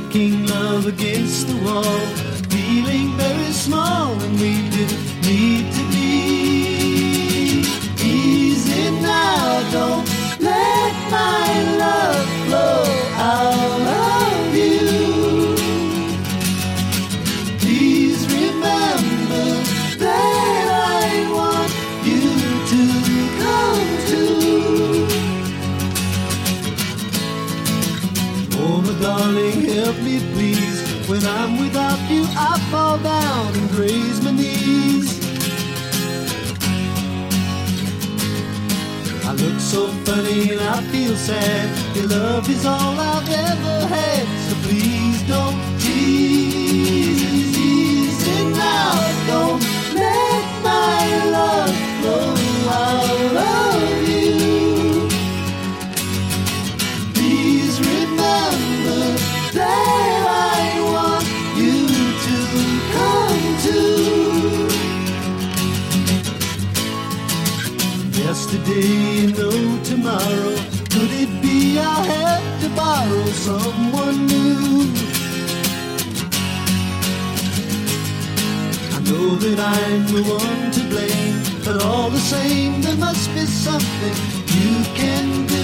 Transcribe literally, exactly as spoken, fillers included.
making love against the wall, feeling very small and we didn't need to be. Easy now, don't let my love flow out of you. Please remember that I want you to come to. Oh, my darling, help me please. When I'm without you, I fall down and graze my knees. I look so funny and I feel sad. Your love is all I've ever had, so please don't tease. Easy now, don't let my love flow out of you. Please remember that I want you to come to. Yesterday, you know tomorrow. Could it be I'll have to borrow someone new? I know that I'm the one to blame, but all the same there must be something you can do.